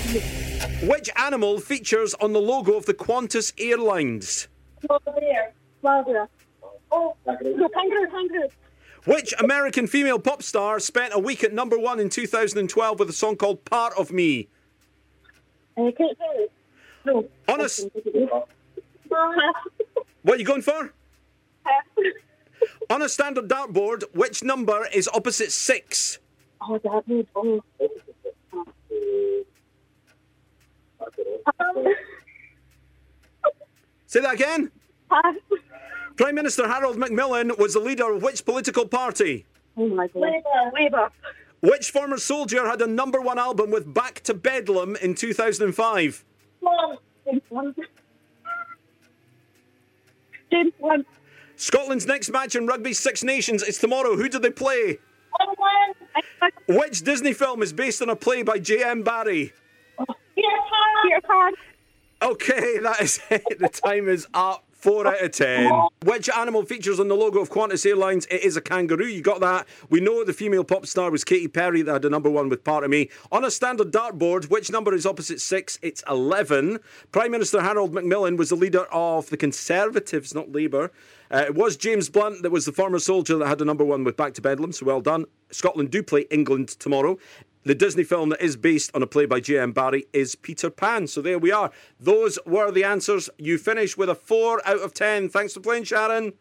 Which animal features on the logo of the Qantas Airlines? Over there. Louder. Oh, no, kangaroo. Which American female pop star spent a week at number one in 2012 with a song called Part of Me? Katy Perry. No. Honest. What are you going for? On a standard dartboard, which number is opposite 6? Oh, that means Say that again. Pass. Prime Minister Harold Macmillan was the leader of which political party? Oh my God. Labour. Which former soldier had a number one album with Back to Bedlam in 2005? James Blunt. Scotland's next match in Rugby Six Nations is tomorrow. Who do they play? Which Disney film is based on a play by J.M. Barrie? Peter Pan. Okay, that is it. The time is up. 4 out of 10. Which animal features on the logo of Qantas Airlines? It is a kangaroo. You got that. We know the female pop star was Katy Perry that had the number one with Part of Me. On a standard dartboard, which number is opposite 6? It's 11. Prime Minister Harold Macmillan was the leader of the Conservatives, not Labour. It was James Blunt that was the former soldier that had the number one with Back to Bedlam, so well done. Scotland do play England tomorrow. The Disney film that is based on a play by J.M. Barrie is Peter Pan. So there we are. Those were the answers. You finish with a 4 out of 10. Thanks for playing, Sharon.